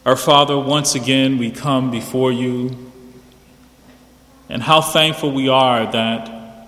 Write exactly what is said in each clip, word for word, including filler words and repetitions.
Our Father, once again we come before you, and how thankful we are that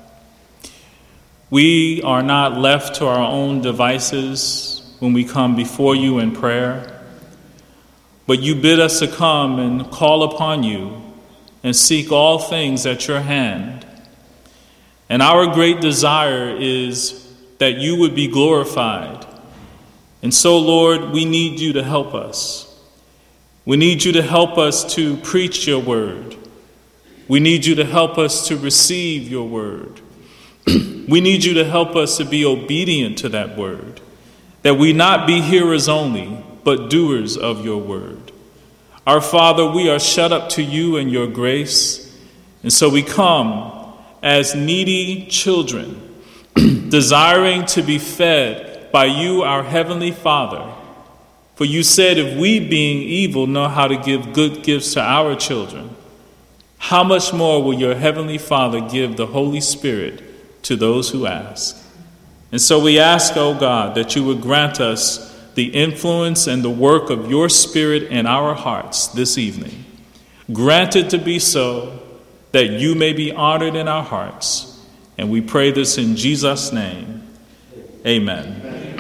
we are not left to our own devices when we come before you in prayer, but you bid us to come and call upon you and seek all things at your hand. And our great desire is that you would be glorified. And so, Lord, we need you to help us. We need you to help us to preach your word. We need you to help us to receive your word. We need you to help us to be obedient to that word, that we not be hearers only, but doers of your word. Our Father, we are shut up to you and your grace, and so we come as needy children, desiring to be fed by you, our heavenly Father. For you said, if we, being evil, know how to give good gifts to our children, how much more will your heavenly Father give the Holy Spirit to those who ask? And so we ask, O God, that you would grant us the influence and the work of your Spirit in our hearts this evening. Grant it to be so, that you may be honored in our hearts. And we pray this in Jesus' name. Amen.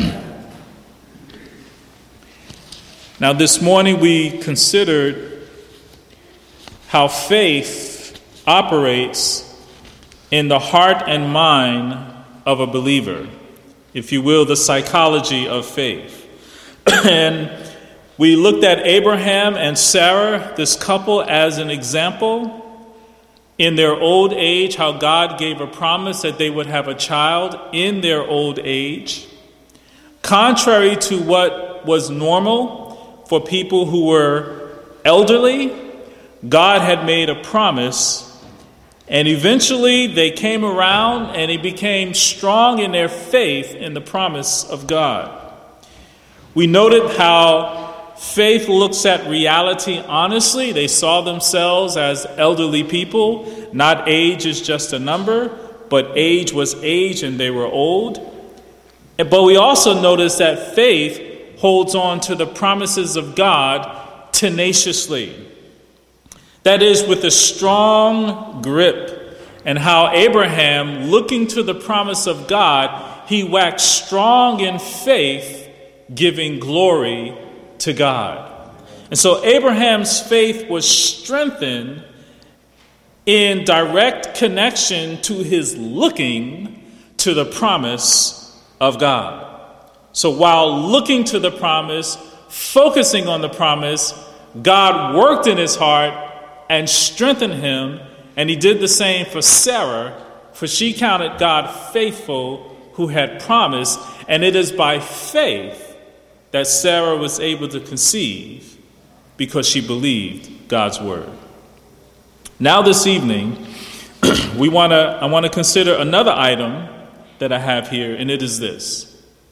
Now, this morning we considered how faith operates in the heart and mind of a believer, if you will, the psychology of faith. And we looked at Abraham and Sarah, this couple, as an example. In their old age, how God gave a promise that they would have a child in their old age. Contrary to what was normal for people who were elderly, God had made a promise, and eventually they came around and they became strong in their faith in the promise of God. We noted how faith looks at reality honestly. They saw themselves as elderly people. Not age is just a number, but age was age and they were old. But we also noticed that faith holds on to the promises of God tenaciously. That is, with a strong grip. And how Abraham, looking to the promise of God, he waxed strong in faith, giving glory to God. And so Abraham's faith was strengthened in direct connection to his looking to the promise of God. So while looking to the promise, focusing on the promise, God worked in his heart and strengthened him, and he did the same for Sarah, for she counted God faithful who had promised, and it is by faith that Sarah was able to conceive because she believed God's word. Now this evening, we want to I want to consider another item that I have here, and it is this.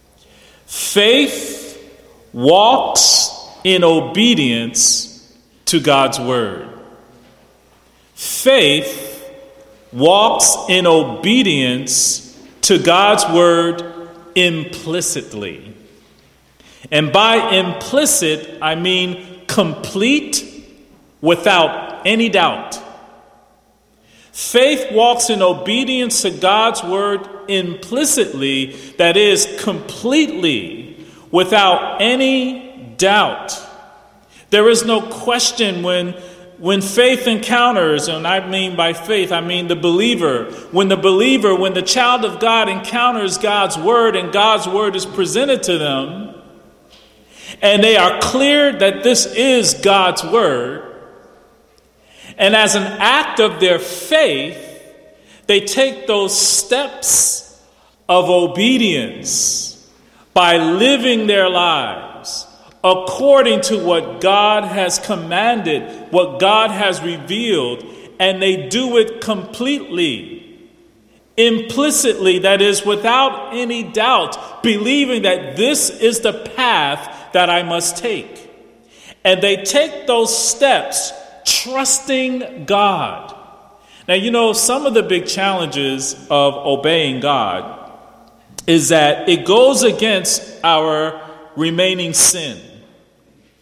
Faith walks in obedience to God's word. Faith walks in obedience to God's word implicitly. And by implicit, I mean complete, without any doubt. Faith walks in obedience to God's word implicitly, that is, completely, without any doubt. There is no question when, when faith encounters, and I mean by faith, I mean the believer. When the believer, when the child of God encounters God's word and God's word is presented to them, and they are clear that this is God's word, and as an act of their faith, they take those steps of obedience by living their lives according to what God has commanded, what God has revealed, and they do it completely, implicitly, that is, without any doubt, believing that this is the path that I must take. And they take those steps trusting God. Now, you know, some of the big challenges of obeying God is that it goes against our remaining sin.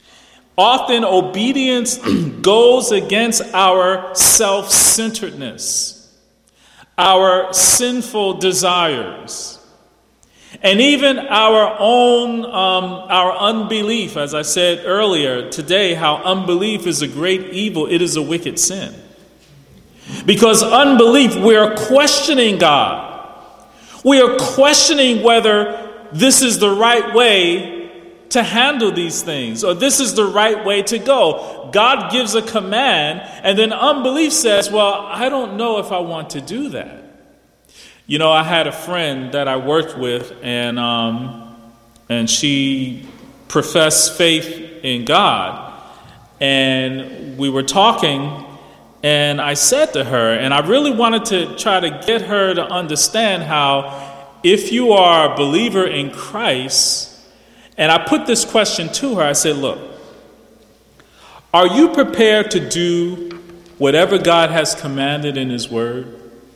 Often obedience goes against our self-centeredness, our sinful desires, and even our own, um, our unbelief. As I said earlier today, how unbelief is a great evil. It is a wicked sin. Because unbelief, we are questioning God. We are questioning whether this is the right way to handle these things, or this is the right way to go. God gives a command, and then unbelief says, well, I don't know if I want to do that. You know, I had a friend that I worked with, and um, and she professed faith in God, and we were talking, and I said to her, and I really wanted to try to get her to understand how if you are a believer in Christ, and I put this question to her, I said, look, are you prepared to do whatever God has commanded in his word?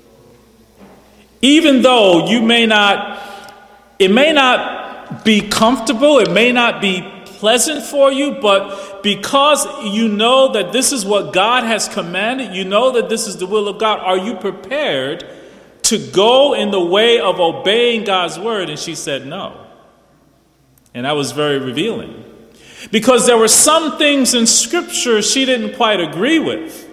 Even though you may not, it may not be comfortable, it may not be pleasant for you, but because you know that this is what God has commanded, you know that this is the will of God, are you prepared to go in the way of obeying God's word? And she said no. And that was very revealing. Because there were some things in Scripture she didn't quite agree with.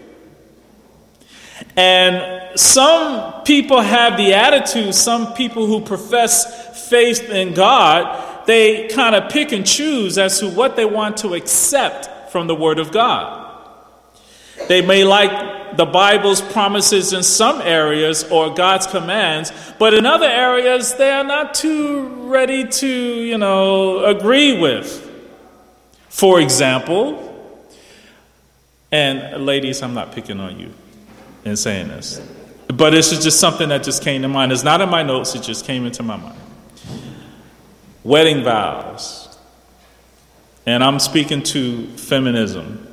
And some people have the attitude, some people who profess faith in God, they kind of pick and choose as to what they want to accept from the Word of God. They may like the Bible's promises in some areas or God's commands, but in other areas they are not too ready to, you know, agree with. For example, and ladies, I'm not picking on you in saying this, but this is just something that just came to mind. It's not in my notes, it just came into my mind. Wedding vows. And I'm speaking to feminism.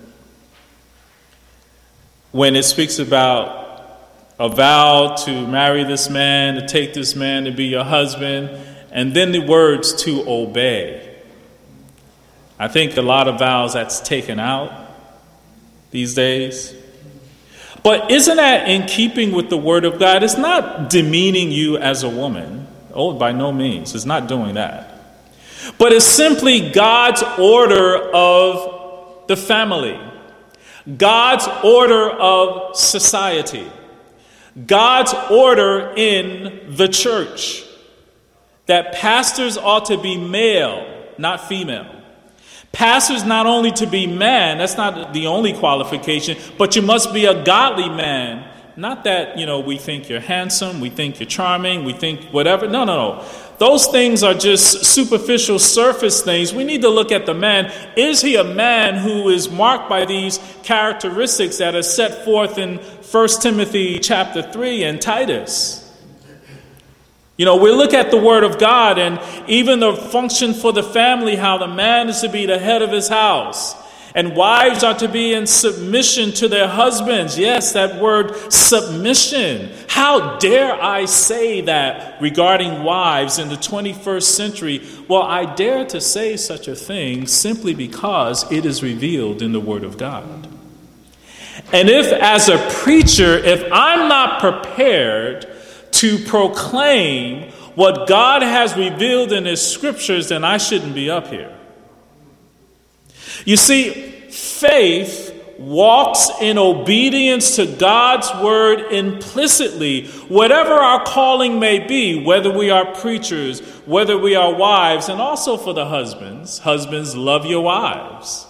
When it speaks about a vow to marry this man, to take this man to be your husband, and then the words to obey. I think a lot of vows that's taken out these days. But isn't that in keeping with the Word of God? It's not demeaning you as a woman. Oh, by no means. It's not doing that. But it's simply God's order of the family. God's order of society, God's order in the church, that pastors ought to be male, not female. Pastors not only to be man, that's not the only qualification, but you must be a godly man. Not that, you know, we think you're handsome, we think you're charming, we think whatever. No, no, no. Those things are just superficial surface things. We need to look at the man. Is he a man who is marked by these characteristics that are set forth in First Timothy chapter three and Titus? You know, we look at the Word of God and even the function for the family, how the man is to be the head of his house. And wives are to be in submission to their husbands. Yes, that word submission. How dare I say that regarding wives in the twenty-first century? Well, I dare to say such a thing simply because it is revealed in the Word of God. And if as a preacher, if I'm not prepared to proclaim what God has revealed in his scriptures, then I shouldn't be up here. You see, faith walks in obedience to God's word implicitly, whatever our calling may be, whether we are preachers, whether we are wives, and also for the husbands. Husbands, love your wives.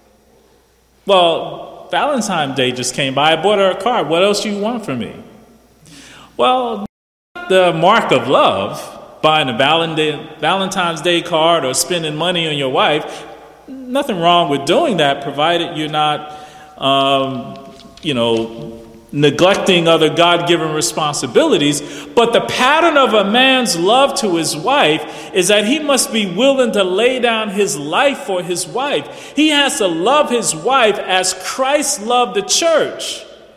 Well, Valentine's Day just came by. I bought her a card. What else do you want from me? Well, the mark of love, buying a Valentine's Day card or spending money on your wife. Nothing wrong with doing that, provided you're not, um, you know, neglecting other God-given responsibilities. But the pattern of a man's love to his wife is that he must be willing to lay down his life for his wife. He has to love his wife as Christ loved the church.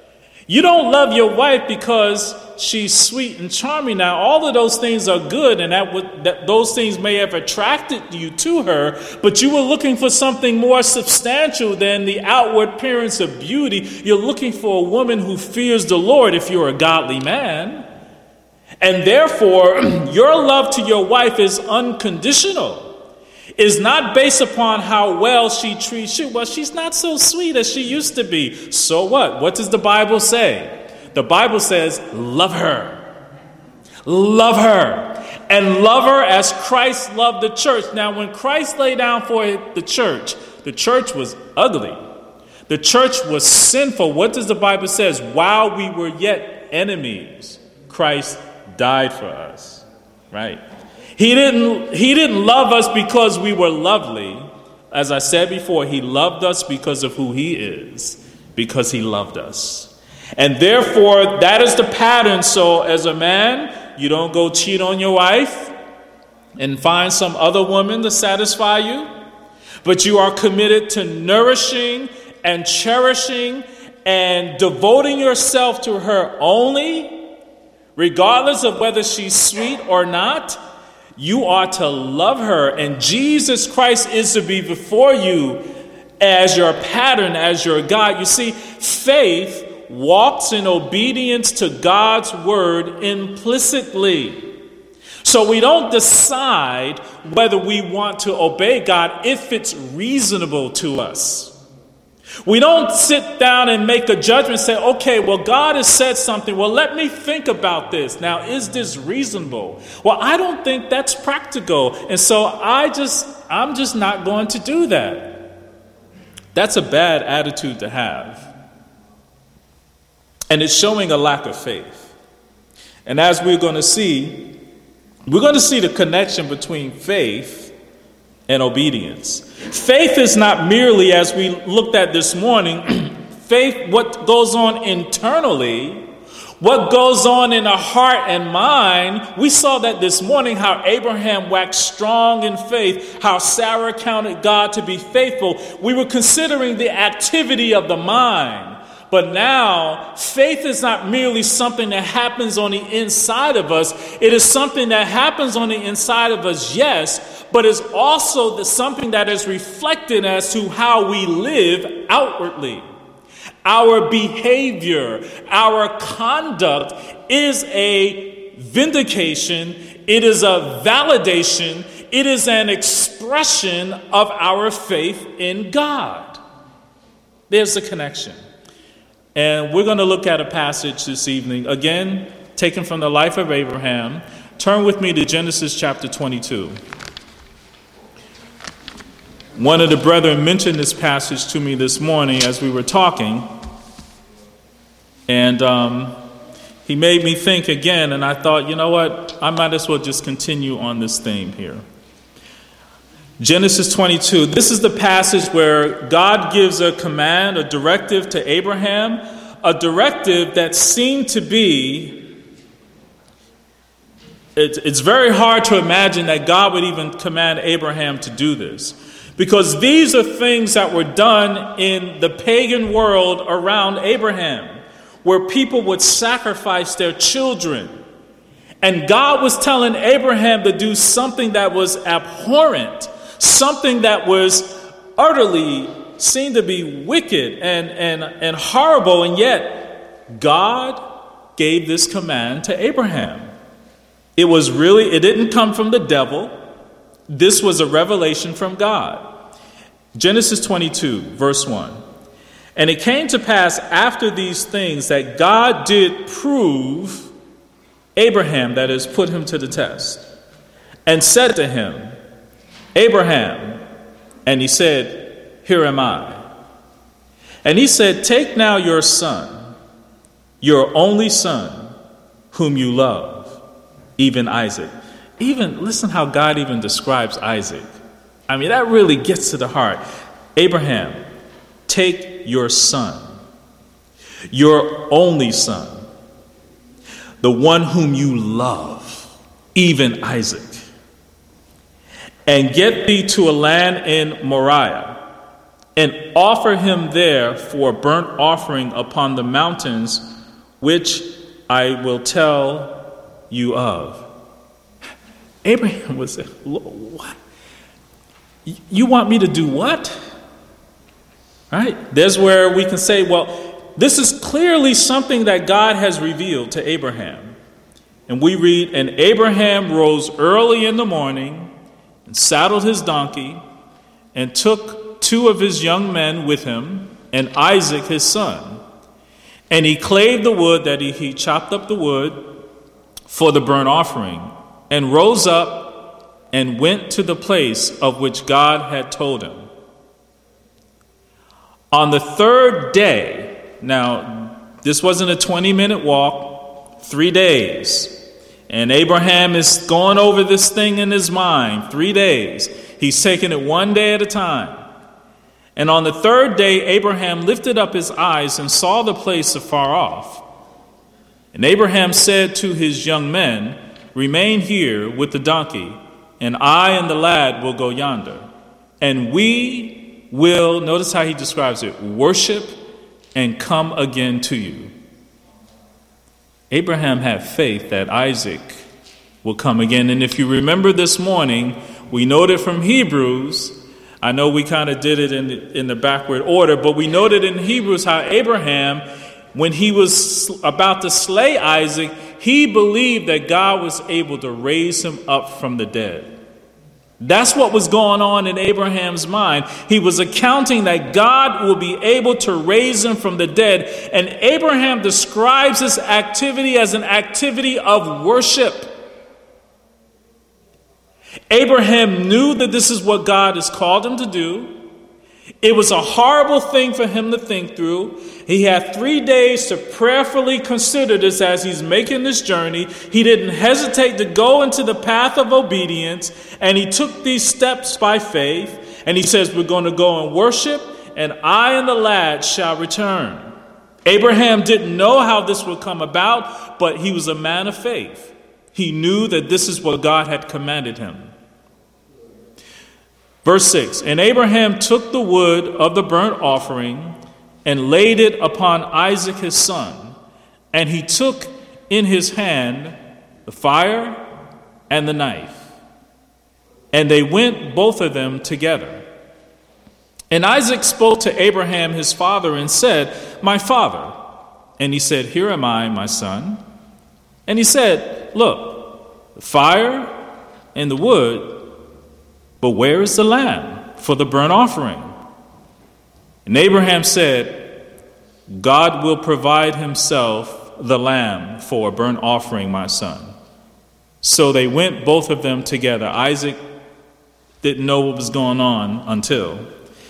You don't love your wife because she's sweet and charming. Now, all of those things are good, and that, would, that those things may have attracted you to her, but you were looking for something more substantial than the outward appearance of beauty. You're looking for a woman who fears the Lord if you're a godly man. And therefore, your love to your wife is unconditional. Is not based upon how well she treats you. Well, she's not so sweet as she used to be. So what? What does the Bible say? The Bible says, love her. Love her. And love her as Christ loved the church. Now, when Christ lay down for the church, the church was ugly. The church was sinful. What does the Bible say? While we were yet enemies, Christ died for us. Right? He didn't, he didn't love us because we were lovely. As I said before, he loved us because of who he is, because he loved us. And therefore, that is the pattern. So as a man, you don't go cheat on your wife and find some other woman to satisfy you, but you are committed to nourishing and cherishing and devoting yourself to her only, regardless of whether she's sweet or not. You are to love her, and Jesus Christ is to be before you as your pattern, as your guide. You see, faith walks in obedience to God's word implicitly. So we don't decide whether we want to obey God if it's reasonable to us. We don't sit down and make a judgment and say, okay, well, God has said something. Well, let me think about this. Now, is this reasonable? Well, I don't think that's practical. And so I just, I'm just not going to do that. That's a bad attitude to have. And it's showing a lack of faith. And as we're going to see, we're going to see the connection between faith and obedience. Faith is not merely, as we looked at this morning, faith, what goes on internally, what goes on in our heart and mind. We saw that this morning, how Abraham waxed strong in faith, how Sarah counted God to be faithful. We were considering the activity of the mind. But now, faith is not merely something that happens on the inside of us. It is something that happens on the inside of us, yes, but it's also the, something that is reflected as to how we live outwardly. Our behavior, our conduct is a vindication. It is a validation. It is an expression of our faith in God. There's a connection. And we're going to look at a passage this evening, again, taken from the life of Abraham. Turn with me to Genesis chapter twenty-two. One of the brethren mentioned this passage to me this morning as we were talking. And um, he made me think again, and I thought, you know what? I might as well just continue on this theme here. Genesis twenty-two, this is the passage where God gives a command, a directive to Abraham, a directive that seemed to be, it, it's very hard to imagine that God would even command Abraham to do this, because these are things that were done in the pagan world around Abraham, where people would sacrifice their children. And God was telling Abraham to do something that was abhorrent, something that was utterly seen to be wicked and, and, and horrible, and yet God gave this command to Abraham. It was really, it didn't come from the devil. This was a revelation from God. Genesis twenty-two, verse one. And it came to pass after these things that God did prove Abraham, that is, put him to the test, and said to him, Abraham, and he said, here am I. And he said, take now your son, your only son, whom you love, even Isaac. Even, listen how God even describes Isaac. I mean, that really gets to the heart. Abraham, take your son, your only son, the one whom you love, even Isaac, and get thee to a land in Moriah, and offer him there for a burnt offering upon the mountains which I will tell you of. Abraham was, what? You want me to do what? Right? There's where we can say, well, this is clearly something that God has revealed to Abraham. And we read, and Abraham rose early in the morning and saddled his donkey and took two of his young men with him and Isaac his son. And he clave the wood, that he, he chopped up the wood for the burnt offering, and rose up and went to the place of which God had told him. On the third day, now this wasn't a twenty-minute walk, three days. And Abraham is going over this thing in his mind, three days. He's taking it one day at a time. And on the third day, Abraham lifted up his eyes and saw the place afar off. And Abraham said to his young men, remain here with the donkey, and I and the lad will go yonder. And we will, notice how he describes it, worship and come again to you. Abraham had faith that Isaac will come again. And if you remember this morning, we noted from Hebrews, I know we kind of did it in the, in the backward order, but we noted in Hebrews how Abraham, when he was about to slay Isaac, he believed that God was able to raise him up from the dead. That's what was going on in Abraham's mind. He was accounting that God will be able to raise him from the dead. And Abraham describes this activity as an activity of worship. Abraham knew that this is what God has called him to do. It was a horrible thing for him to think through. He had three days to prayerfully consider this as he's making this journey. He didn't hesitate to go into the path of obedience, and he took these steps by faith. And he says, we're going to go and worship, and I and the lad shall return. Abraham didn't know how this would come about, but he was a man of faith. He knew that this is what God had commanded him. Verse six, and Abraham took the wood of the burnt offering and laid it upon Isaac his son. And he took in his hand the fire and the knife. And they went both of them together. And Isaac spoke to Abraham his father and said, my father. And he said, here am I, my son. And he said, look, the fire and the wood, but where is the lamb for the burnt offering? And Abraham said, God will provide himself the lamb for a burnt offering, my son. So they went both of them together. Isaac didn't know what was going on until.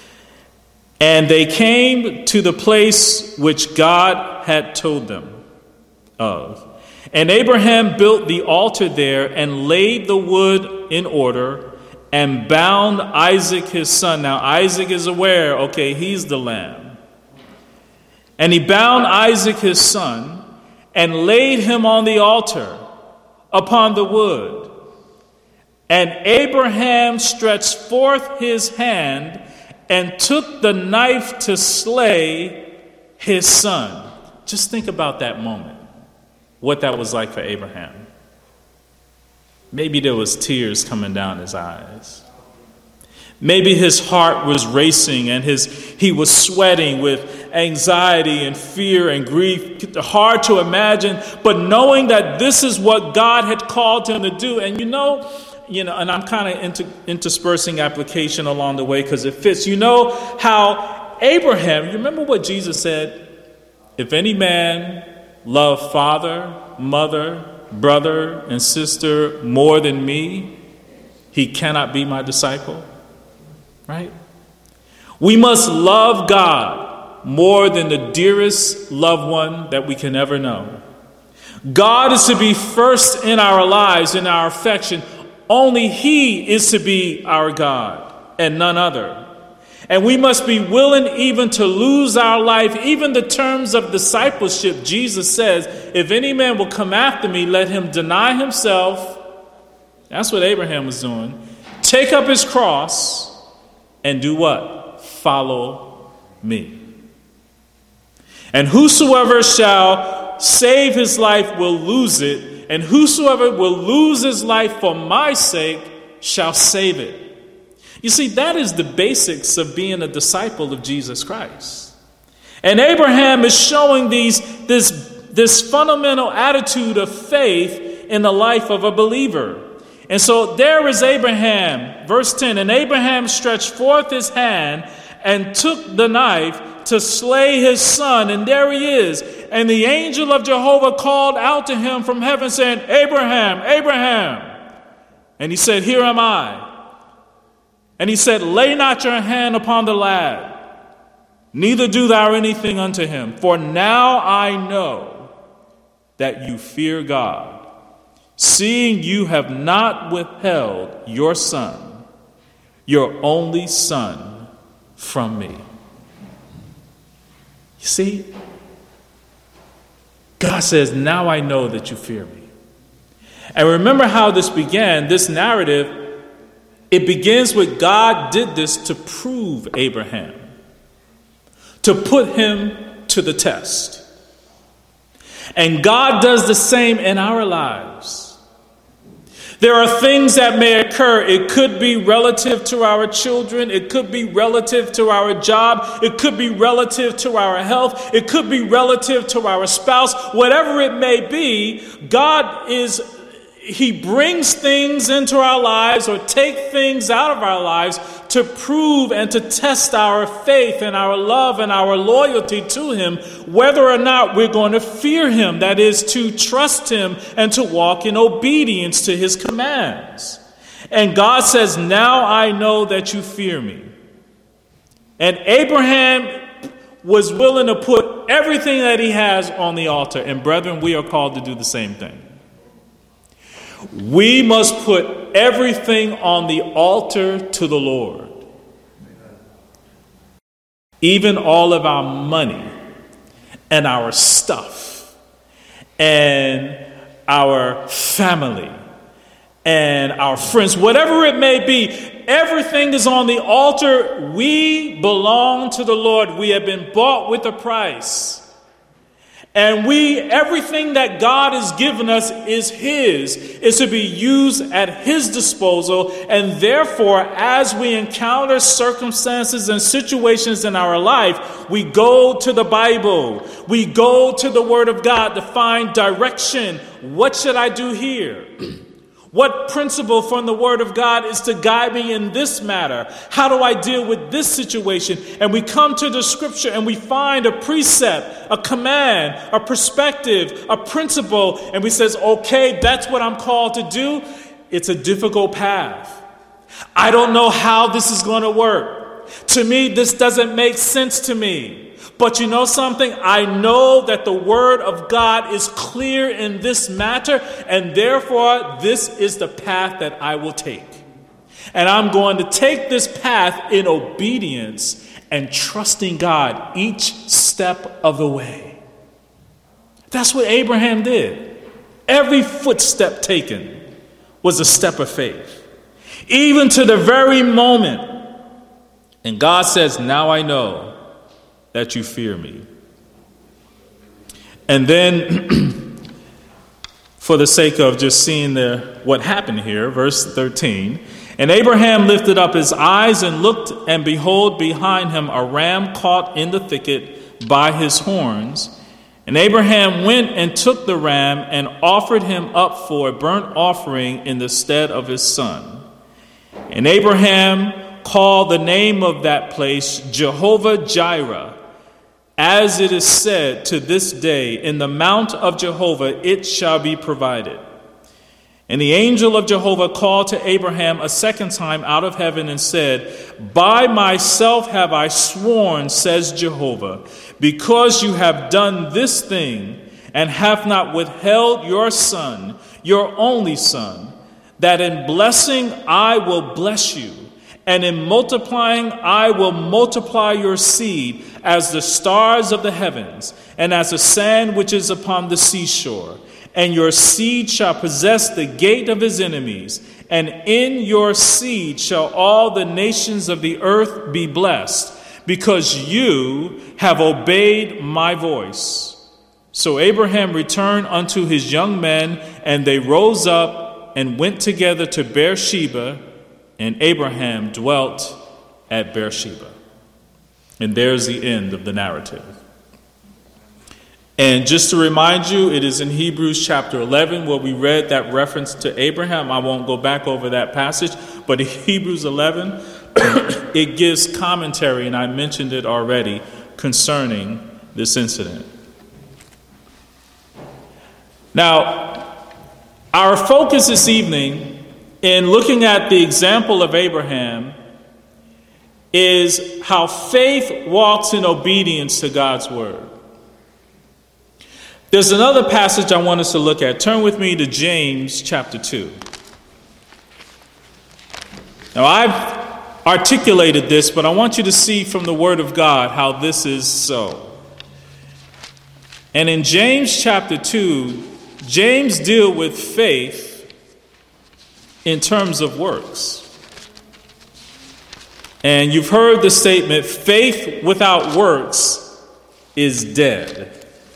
And they came to the place which God had told them of. And Abraham built the altar there and laid the wood in order and bound Isaac his son. Now Isaac is aware, okay, he's the lamb. And he bound Isaac his son and laid him on the altar upon the wood. And Abraham stretched forth his hand and took the knife to slay his son. Just think about that moment, what that was like for Abraham. Maybe there was tears coming down his eyes. Maybe his heart was racing and his he was sweating with anxiety and fear and grief. Hard to imagine, but knowing that this is what God had called him to do. And you know, you know, and I'm kind of inter, interspersing application along the way because it fits. You know how Abraham, you remember what Jesus said? If any man love father, mother, brother, and sister more than me, he cannot be my disciple. Right? We must love God more than the dearest loved one that we can ever know. God is to be first in our lives, in our affection. Only He is to be our God and none other. And we must be willing even to lose our life, even the terms of discipleship. Jesus says, if any man will come after me, let him deny himself. That's what Abraham was doing. Take up his cross and do what? Follow me. And whosoever shall save his life will lose it, and whosoever will lose his life for my sake shall save it. You see, that is the basics of being a disciple of Jesus Christ. And Abraham is showing these, this, this fundamental attitude of faith in the life of a believer. And so there is Abraham, verse ten, and Abraham stretched forth his hand and took the knife to slay his son. And there he is. And the angel of Jehovah called out to him from heaven, saying, Abraham, Abraham. And he said, Here am I. And he said, Lay not your hand upon the lad, neither do thou anything unto him. For now I know that you fear God, seeing you have not withheld your son, your only son, from me. You see, God says, now I know that you fear me. And remember how this began, this narrative, it begins with God did this to prove Abraham, to put him to the test. And God does the same in our lives. There are things that may occur. It could be relative to our children. It could be relative to our job. It could be relative to our health. It could be relative to our spouse. Whatever it may be, God is, he brings things into our lives or take things out of our lives to prove and to test our faith and our love and our loyalty to him, whether or not we're going to fear him, that is, to trust him and to walk in obedience to his commands. And God says, now I know that you fear me. And Abraham was willing to put everything that he has on the altar. And brethren, we are called to do the same thing. We must put everything on the altar to the Lord. Even all of our money and our stuff and our family and our friends, whatever it may be, everything is on the altar. We belong to the Lord. We have been bought with a price. And we, everything that God has given us is his, is to be used at his disposal. And therefore, as we encounter circumstances and situations in our life, we go to the Bible. We go to the Word of God to find direction. What should I do here? What principle from the Word of God is to guide me in this matter? How do I deal with this situation? And we come to the Scripture and we find a precept, a command, a perspective, a principle, and we says, okay, that's what I'm called to do. It's a difficult path. I don't know how this is going to work. To me, this doesn't make sense to me. But you know something? I know that the Word of God is clear in this matter, and therefore this is the path that I will take. And I'm going to take this path in obedience and trusting God each step of the way. That's what Abraham did. Every footstep taken was a step of faith, even to the very moment. And God says, now I know that you fear me. And then, for the sake of just seeing the, what happened here, verse thirteen, and Abraham lifted up his eyes and looked, and behold, behind him a ram caught in the thicket by his horns. And Abraham went and took the ram and offered him up for a burnt offering in the stead of his son. And Abraham called the name of that place Jehovah-Jireh. As it is said to this day, in the mount of Jehovah it shall be provided. And the angel of Jehovah called to Abraham a second time out of heaven and said, By myself have I sworn, says Jehovah, because you have done this thing and have not withheld your son, your only son, that in blessing I will bless you, and in multiplying I will multiply your seed as the stars of the heavens, and as the sand which is upon the seashore. And your seed shall possess the gate of his enemies, and in your seed shall all the nations of the earth be blessed, because you have obeyed my voice. So Abraham returned unto his young men, and they rose up and went together to Beersheba, and Abraham dwelt at Beersheba. And there's the end of the narrative. And just to remind you, it is in Hebrews chapter eleven where we read that reference to Abraham. I won't go back over that passage, but in Hebrews eleven, it gives commentary, and I mentioned it already, concerning this incident. Now, our focus this evening in looking at the example of Abraham is how faith walks in obedience to God's word. There's another passage I want us to look at. Turn with me to James chapter two. Now, I've articulated this, but I want you to see from the word of God how this is so. And in James chapter two, James deals with faith in terms of works. And you've heard the statement, faith without works is dead.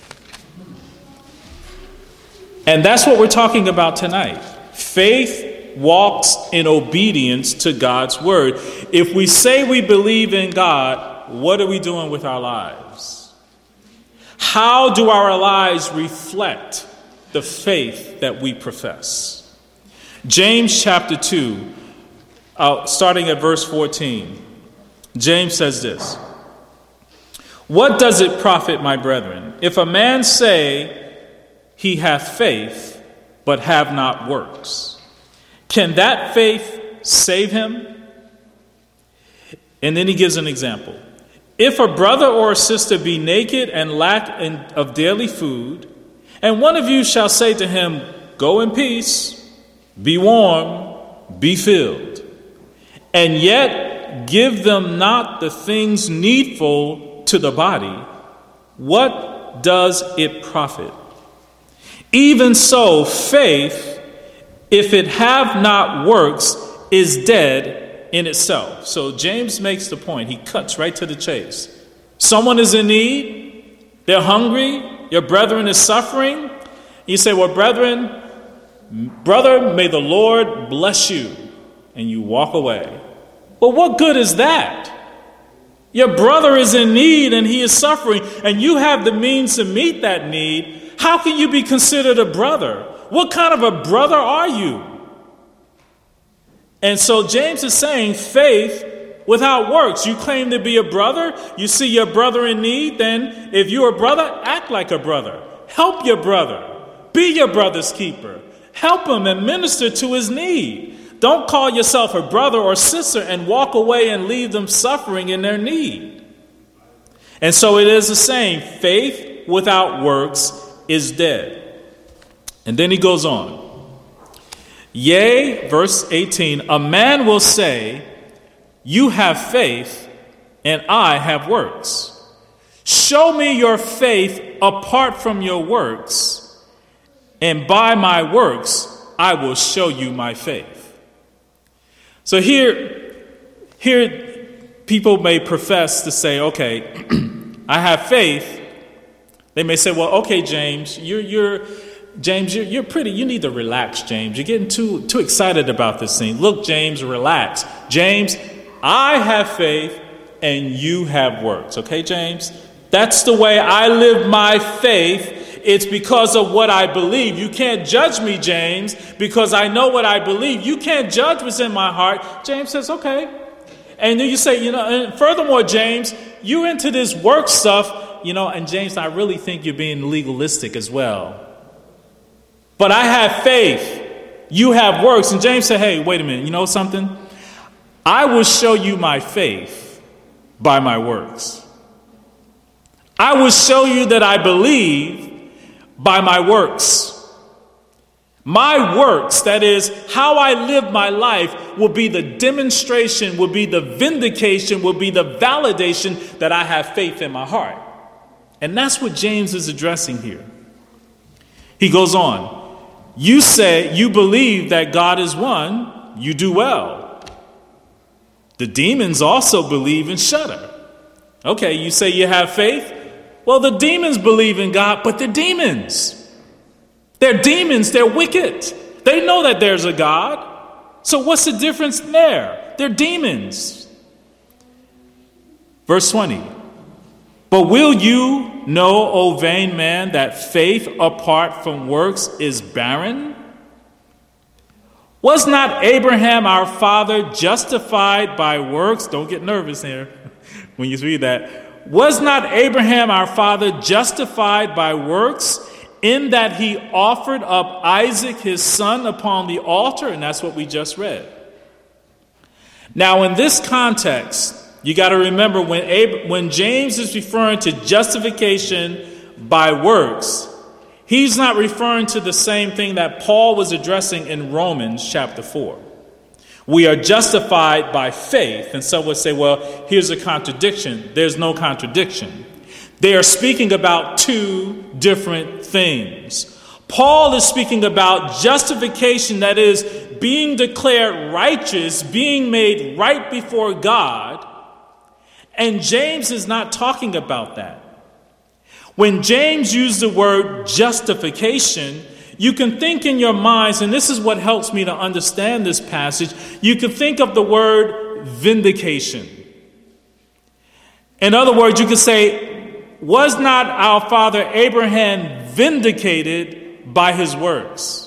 And that's what we're talking about tonight. Faith walks in obedience to God's word. If we say we believe in God, what are we doing with our lives? How do our lives reflect the faith that we profess? James chapter two, uh, starting at verse fourteen. James says this: "What does it profit, my brethren, if a man say he hath faith, but have not works? Can that faith save him?" And then he gives an example. "If a brother or a sister be naked and lack in, of daily food, and one of you shall say to him, Go in peace, be warm, be filled, and yet give them not the things needful to the body, what does it profit? Even so, faith, if it have not works, is dead in itself." So James makes the point. He cuts right to the chase. Someone is in need. They're hungry. Your brethren is suffering. You say, well, brethren, brother, may the Lord bless you. And you walk away. Well, what good is that? Your brother is in need and he is suffering, and you have the means to meet that need. How can you be considered a brother? What kind of a brother are you? And so James is saying faith without works. You claim to be a brother. You see your brother in need. Then if you're a brother, act like a brother. Help your brother. Be your brother's keeper. Help him and minister to his need. Don't call yourself a brother or sister and walk away and leave them suffering in their need. And so it is the same. Faith without works is dead. And then he goes on. "Yea," verse eighteen, "a man will say, You have faith, and I have works. Show me your faith apart from your works, and by my works I will show you my faith." So here, here people may profess to say, okay, I have faith. They may say, well, okay, James, you're, you're James, you're, you're pretty, you need to relax, James. You're getting too, too excited about this thing. Look, James, relax. James, I have faith and you have works. Okay, James? That's the way I live my faith. It's because of what I believe. You can't judge me, James, because I know what I believe. You can't judge what's in my heart. James says, okay. And then you say, you know, and furthermore, James, you're into this work stuff, you know, and James, I really think you're being legalistic as well. But I have faith. You have works. And James said, hey, wait a minute. You know something? I will show you my faith by my works. I will show you that I believe by my works. My works, that is, how I live my life, will be the demonstration, will be the vindication, will be the validation that I have faith in my heart. And that's what James is addressing here. He goes on. You say you believe that God is one, you do well. The demons also believe and shudder. Okay, you say you have faith. Well, the demons believe in God, but they're demons. They're demons. They're wicked. They know that there's a God. So what's the difference there? They're demons. Verse twenty. But will you know, O vain man, that faith apart from works is barren? Was not Abraham our father justified by works? Don't get nervous here when you read that. Was not Abraham our father justified by works in that he offered up Isaac his son upon the altar? And that's what we just read. Now, in this context, you got to remember when Ab- when James is referring to justification by works, he's not referring to the same thing that Paul was addressing in Romans chapter four. We are justified by faith. And some would say, well, here's a contradiction. There's no contradiction. They are speaking about two different things. Paul is speaking about justification, that is, being declared righteous, being made right before God. And James is not talking about that. When James used the word justification, you can think in your minds, and this is what helps me to understand this passage, you can think of the word vindication. In other words, you could say, was not our father Abraham vindicated by his works?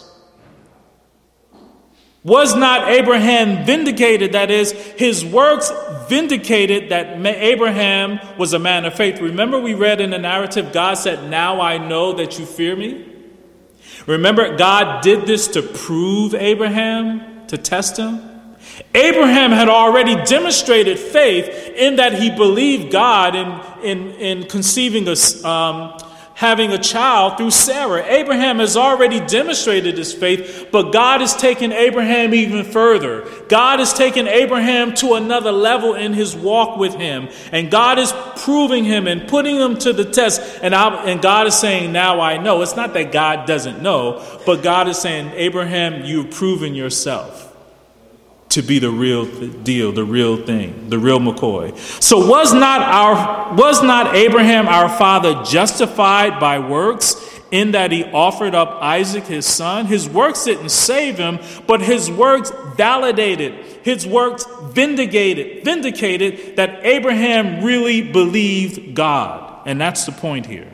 Was not Abraham vindicated, that is, his works vindicated that Abraham was a man of faith? Remember we read in the narrative, God said, now I know that you fear me. Remember, God did this to prove Abraham, to test him. Abraham had already demonstrated faith in that he believed God in, in, in conceiving a, um, having a child through Sarah. Abraham has already demonstrated his faith, but God has taken Abraham even further. God has taken Abraham to another level in his walk with him. And God is proving him and putting him to the test. And, I, and God is saying, now I know. It's not that God doesn't know, but God is saying, Abraham, you've proven yourself to be the real deal, the real thing, the real McCoy. So was not our was not Abraham our father justified by works in that he offered up Isaac his son? His works didn't save him, but his works validated, his works vindicated, vindicated that Abraham really believed God. And that's the point here.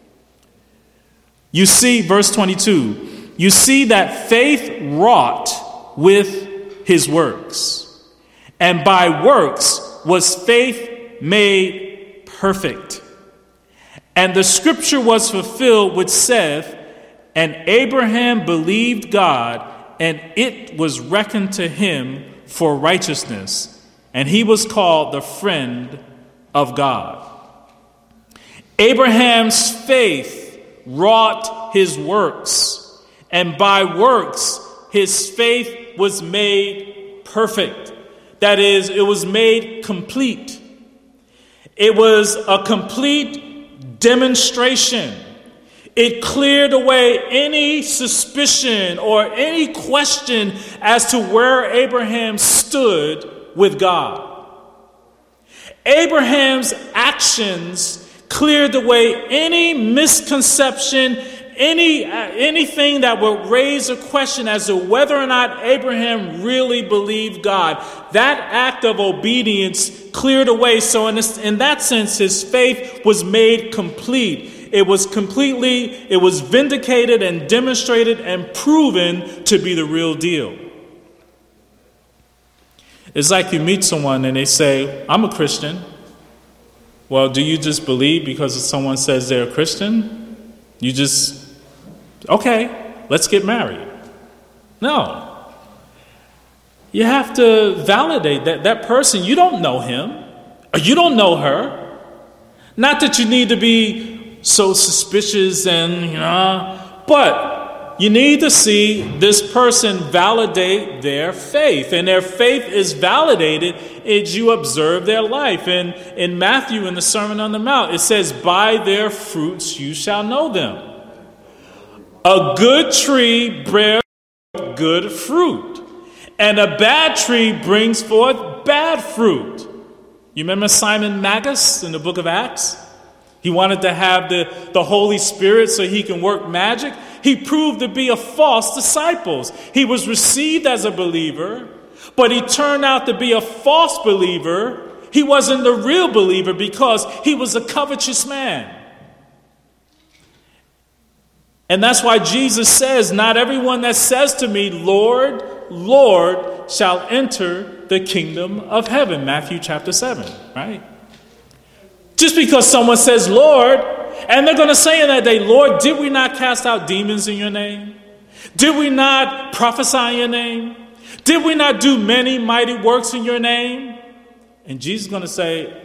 You see, verse twenty-two, you see that faith wrought with his works, and by works was faith made perfect. And the scripture was fulfilled which saith, and Abraham believed God, and it was reckoned to him for righteousness, and he was called the friend of God. Abraham's faith wrought his works, and by works his faith was made perfect. That is, it was made complete. It was a complete demonstration. It cleared away any suspicion or any question as to where Abraham stood with God. Abraham's actions cleared away any misconception, Any uh, anything that would raise a question as to whether or not Abraham really believed God. That act of obedience cleared away. So in, this, in that sense, his faith was made complete. It was completely, it was vindicated and demonstrated and proven to be the real deal. It's like you meet someone and they say, I'm a Christian. Well, do you just believe because someone says they're a Christian? You just, okay, let's get married. No. You have to validate that that person. You don't know him, or you don't know her. Not that you need to be so suspicious and, you know, but you need to see this person validate their faith. And their faith is validated as you observe their life. And in Matthew, in the Sermon on the Mount, it says, by their fruits you shall know them. A good tree bears good fruit, and a bad tree brings forth bad fruit. You remember Simon Magus in the book of Acts? He wanted to have the, the Holy Spirit so he can work magic. He proved to be a false disciple. He was received as a believer, but he turned out to be a false believer. He wasn't the real believer because he was a covetous man. And that's why Jesus says, not everyone that says to me, Lord, Lord, shall enter the kingdom of heaven. Matthew chapter seven, right? Just because someone says, Lord, and they're going to say in that day, Lord, did we not cast out demons in your name? Did we not prophesy in your name? Did we not do many mighty works in your name? And Jesus is going to say,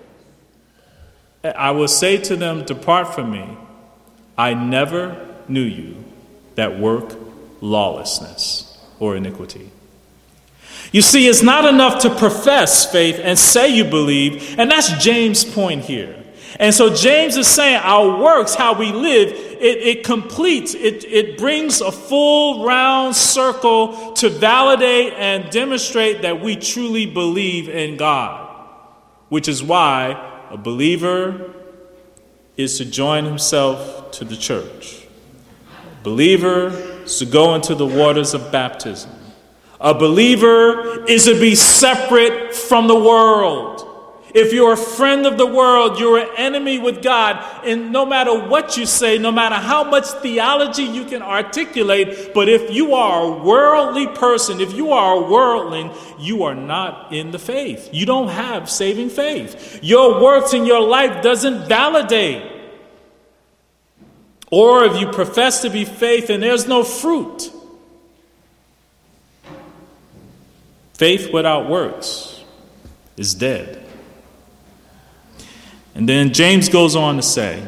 I will say to them, depart from me. I never knew you that work lawlessness or iniquity. You see, it's not enough to profess faith and say you believe, and that's James' point here. And so James is saying our works, how we live, it, it completes, it, it brings a full round circle to validate and demonstrate that we truly believe in God, which is why a believer is to join himself to the church. A believer is to go into the waters of baptism. A believer is to be separate from the world. If you're a friend of the world, you're an enemy with God. And no matter what you say, no matter how much theology you can articulate, but if you are a worldly person, if you are a worldling, you are not in the faith. You don't have saving faith. Your works in your life doesn't validate. Or if you profess to be faith and there's no fruit. Faith without works is dead. And then James goes on to say,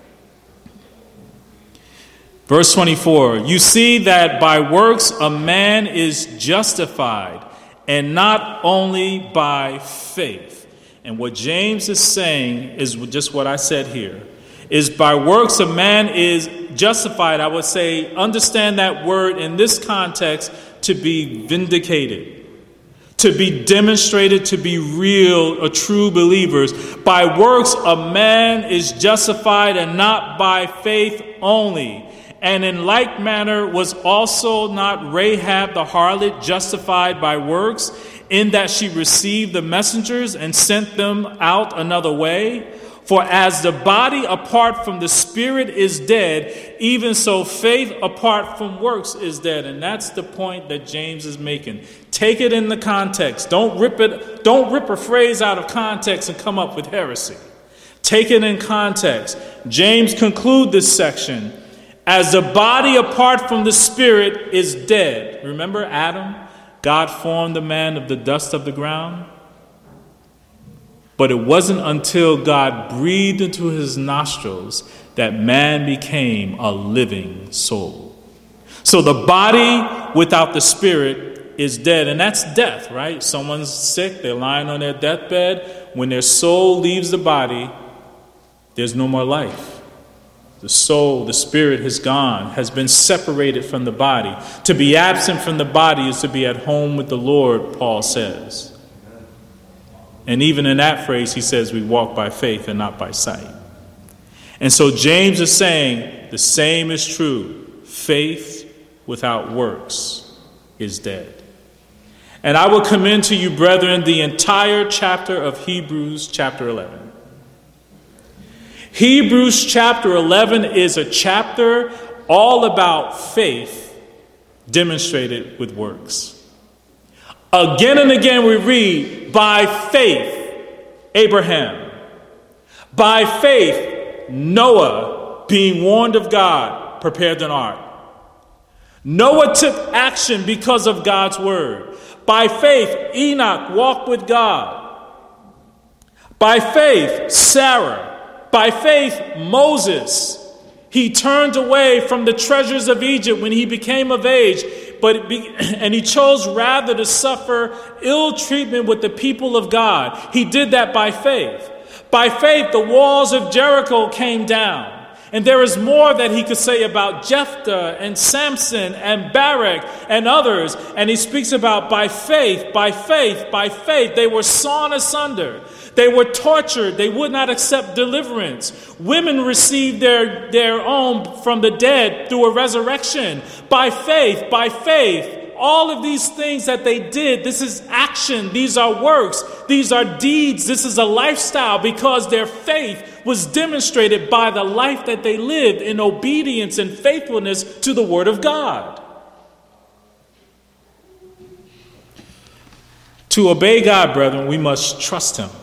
verse twenty-four, you see that by works a man is justified, and not only by faith. And what James is saying is just what I said here, is by works a man is justified. I would say, understand that word in this context to be vindicated. To be demonstrated to be real or true believers. By works a man is justified, and not by faith only. And in like manner was also not Rahab the harlot justified by works, in that she received the messengers and sent them out another way? For as the body apart from the spirit is dead, even so faith apart from works is dead. And that's the point that James is making. Take it in the context. Don't rip it, don't rip a phrase out of context and come up with heresy. Take it in context. James concludes this section. As the body apart from the spirit is dead. Remember Adam? God formed the man of the dust of the ground. But it wasn't until God breathed into his nostrils that man became a living soul. So the body without the spirit is dead. And that's death, right? Someone's sick, they're lying on their deathbed. When their soul leaves the body, there's no more life. The soul, the spirit has gone, has been separated from the body. To be absent from the body is to be at home with the Lord, Paul says. And even in that phrase, he says we walk by faith and not by sight. And so James is saying the same is true. Faith without works is dead. And I will commend to you, brethren, the entire chapter of Hebrews chapter eleven. Hebrews chapter eleven is a chapter all about faith demonstrated with works. Again and again we read, by faith, Abraham. By faith, Noah, being warned of God, prepared an ark. Noah took action because of God's word. By faith, Enoch walked with God. By faith, Sarah. By faith, Moses. He turned away from the treasures of Egypt when he became of age. But be, and he chose rather to suffer ill treatment with the people of God. He did that by faith. By faith, the walls of Jericho came down. And there is more that he could say about Jephthah and Samson and Barak and others. And he speaks about by faith, by faith, by faith. They were sawn asunder. They were tortured. They would not accept deliverance. Women received their, their own from the dead through a resurrection. By faith, by faith. All of these things that they did, this is action. These are works. These are deeds. This is a lifestyle because their faith was demonstrated by the life that they lived in obedience and faithfulness to the Word of God. To obey God, brethren, we must trust Him.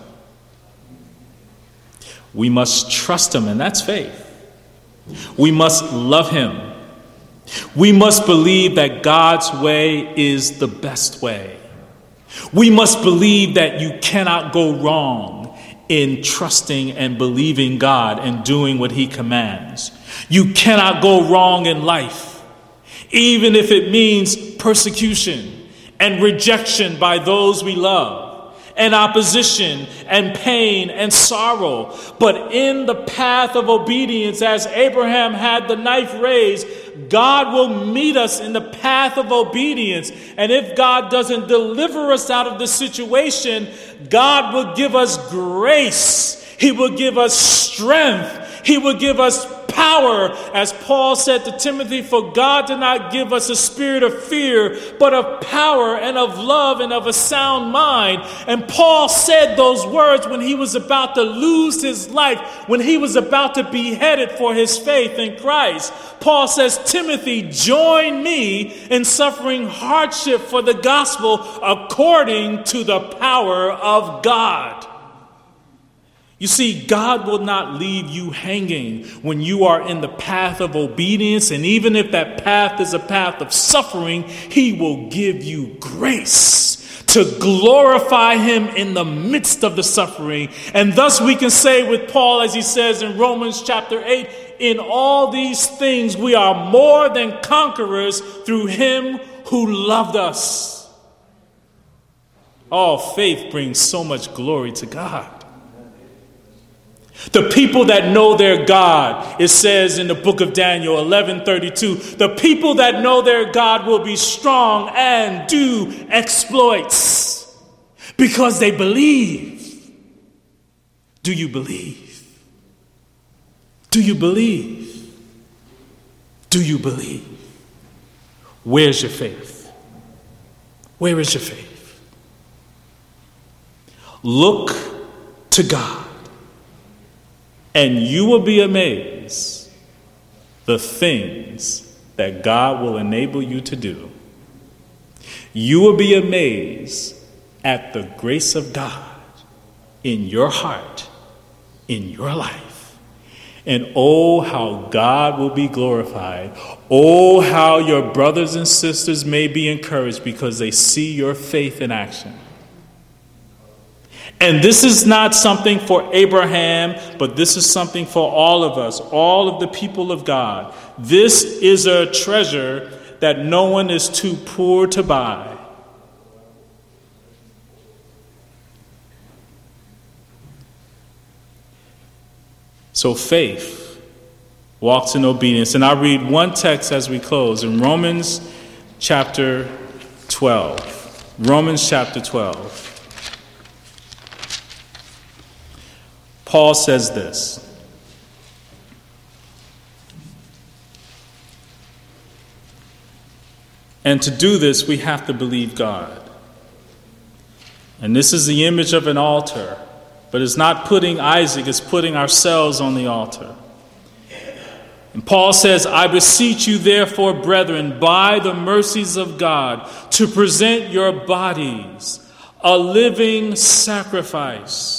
We must trust Him, and that's faith. We must love Him. We must believe that God's way is the best way. We must believe that you cannot go wrong in trusting and believing God and doing what He commands. You cannot go wrong in life, even if it means persecution and rejection by those we love, and opposition and pain and sorrow. But in the path of obedience, as Abraham had the knife raised, God will meet us in the path of obedience. And if God doesn't deliver us out of the situation, God will give us grace. He will give us strength. He will give us power. As Paul said to Timothy, for God did not give us a spirit of fear, but of power and of love and of a sound mind. And Paul said those words when he was about to lose his life, when he was about to be beheaded for his faith in Christ. Paul says, Timothy, join me in suffering hardship for the gospel according to the power of God. You see, God will not leave you hanging when you are in the path of obedience. And even if that path is a path of suffering, He will give you grace to glorify Him in the midst of the suffering. And thus we can say with Paul, as he says in Romans chapter eight, in all these things we are more than conquerors through Him who loved us. All faith brings so much glory to God. The people that know their God, it says in the book of Daniel eleven thirty-two, the people that know their God will be strong and do exploits because they believe. Do you believe? Do you believe? Do you believe? Where's your faith? Where is your faith? Look to God. And you will be amazed the things that God will enable you to do. You will be amazed at the grace of God in your heart, in your life. And oh, how God will be glorified. Oh, how your brothers and sisters may be encouraged because they see your faith in action. And this is not something for Abraham, but this is something for all of us, all of the people of God. This is a treasure that no one is too poor to buy. So faith walks in obedience. And I'll read one text as we close in Romans chapter twelve. Romans chapter twelve. Paul says this. And to do this, we have to believe God. And this is the image of an altar. But it's not putting Isaac, it's putting ourselves on the altar. And Paul says, I beseech you therefore, brethren, by the mercies of God, to present your bodies a living sacrifice,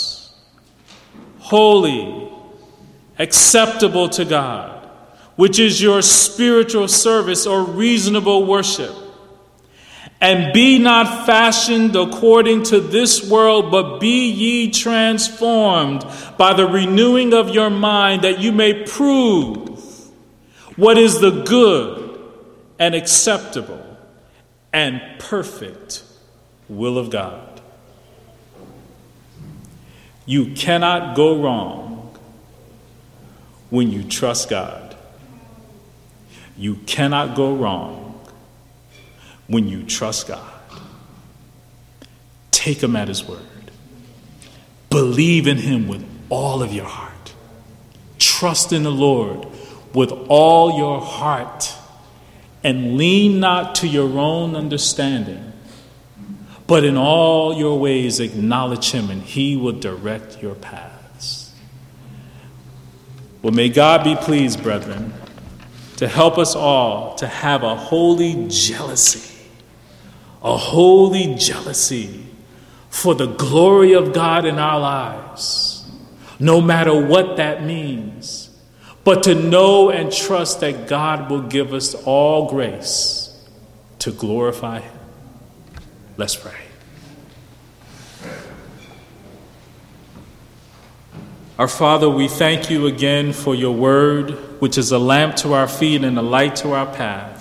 holy, acceptable to God, which is your spiritual service or reasonable worship. And be not fashioned according to this world, but be ye transformed by the renewing of your mind, that you may prove what is the good and acceptable and perfect will of God. You cannot go wrong when you trust God. You cannot go wrong when you trust God. Take him at his word. Believe in him with all of your heart. Trust in the Lord with all your heart, and lean not to your own understanding, but in all your ways acknowledge him, and he will direct your paths. Well, may God be pleased, brethren, to help us all to have a holy jealousy, a holy jealousy for the glory of God in our lives, no matter what that means, but to know and trust that God will give us all grace to glorify him. Let's pray. Our Father, we thank you again for your word, which is a lamp to our feet and a light to our path.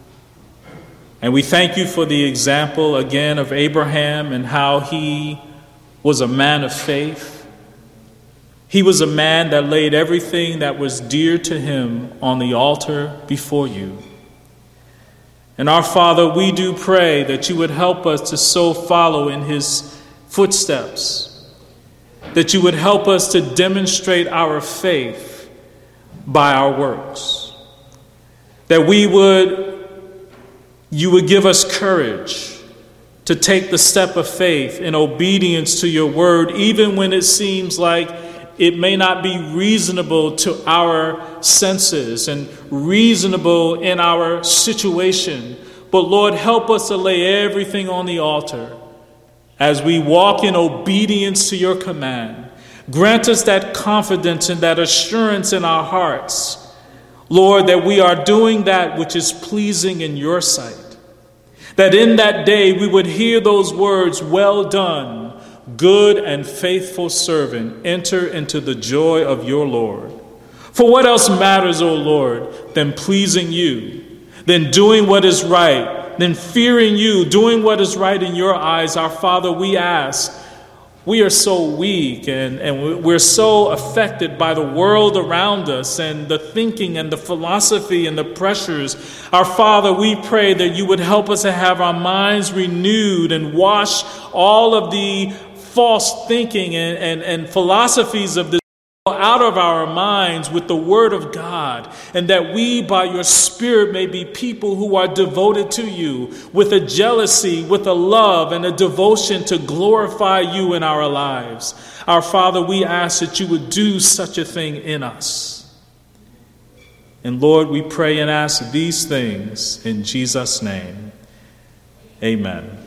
And we thank you for the example again of Abraham and how he was a man of faith. He was a man that laid everything that was dear to him on the altar before you. And our Father, we do pray that you would help us to so follow in his footsteps, that you would help us to demonstrate our faith by our works, that we would you would give us courage to take the step of faith in obedience to your word, even when it seems like it may not be reasonable to our senses and reasonable in our situation. But Lord, help us to lay everything on the altar as we walk in obedience to your command. Grant us that confidence and that assurance in our hearts, Lord, that we are doing that which is pleasing in your sight. That in that day we would hear those words, "Well done, good and faithful servant, enter into the joy of your Lord." For what else matters, O Lord, than pleasing you, than doing what is right, than fearing you, doing what is right in your eyes? Our Father, we ask. We are so weak and, and we're so affected by the world around us and the thinking and the philosophy and the pressures. Our Father, we pray that you would help us to have our minds renewed and wash all of the false thinking and, and, and philosophies of this out of our minds with the word of God, and that we by your Spirit may be people who are devoted to you with a jealousy, with a love and a devotion to glorify you in our lives. Our Father, we ask that you would do such a thing in us. And Lord, we pray and ask these things in Jesus' name. Amen.